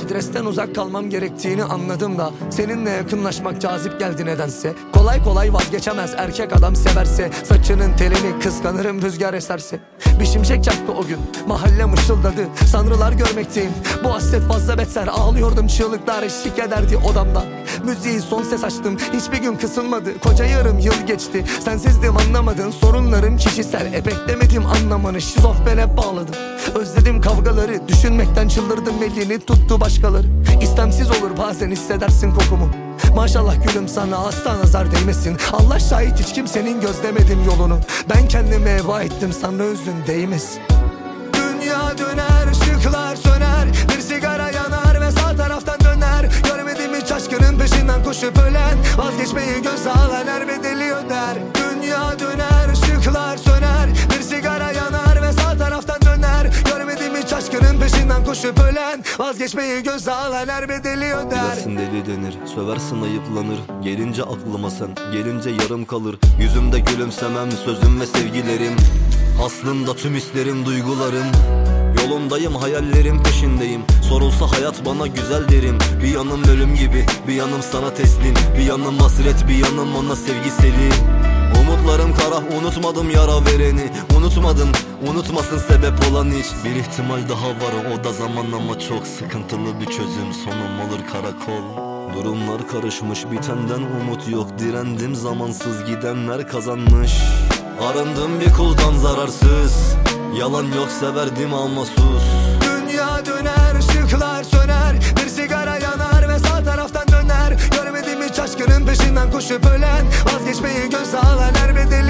Stresten uzak kalmam gerektiğini anladım da seninle yakınlaşmak cazip geldi nedense. Kolay kolay vazgeçemez erkek adam severse. Saçının telini kıskanırım rüzgar eserse. Bir şimşek çaktı o gün, mahalle mışıldadı. Sanrılar görmekteyim, bu hasret fazla beter. Ağlıyordum, çığlıklar eşlik ederdi odamda. Müziği son ses açtım, hiçbir gün kısılmadı. Koca yarım yıl geçti, sensizdim anlamadın. Sorunlarım kişisel, beklemedim anlamanı. Şizofrene bağladım, özledim kavgaları. Düşünmekten çıldırdım, elini tuttu başkaları. İstemsiz olur bazen, hissedersin kokumu. Maşallah gülüm sana asla nazar değmesin. Allah şahit hiç kimsenin gözlemedim yolunu. Ben kendime heba ettim, sana üzün değmesin. Dünya döner, ışıklar söner, bir sigara yanar ve sağ taraftan döner. Görmedim hiç aşkının peşinden koşup ölen, vazgeçmeyi göze alan her bedeli öder. Dünya döner, ışıklar söner, bir sigara yanar ve sağ taraftan döner. Görmedim hiç aşkının peşinden koşup ölen, vazgeçmeyi göze alan her bedeli öder. Gidersin deli denir, söversin ayıplanır. Gelince aklıma sen, gelince yarım kalır. Yüzümde gülümsemem, sözüm ve sevgilerim. Aslında tüm hislerim, duygularım. Yolundayım, hayallerim peşindeyim. Sorulsa hayat bana güzel derim. Bir yanım ölüm gibi, bir yanım sana teslim. Bir yanım hasret, bir yanım ona sevgiseli. Umutlarım kara, unutmadım yara vereni. Unutmadım, unutmasın sebep olan hiç. Bir ihtimal daha var, o da zaman ama çok sıkıntılı bir çözüm. Sonum olur karakol. Durumlar karışmış, bitenden umut yok. Direndim, zamansız gidenler kazanmış. Arındım bir kuldan zararsız. Yalan yok, severdim ama sus. Dünya döner, ışıklar söner, bir sigara yanar ve sağ taraftan döner. Görmedim hiç aşkının peşinden koşup ölen, vazgeçmeyi göze alan her bedeli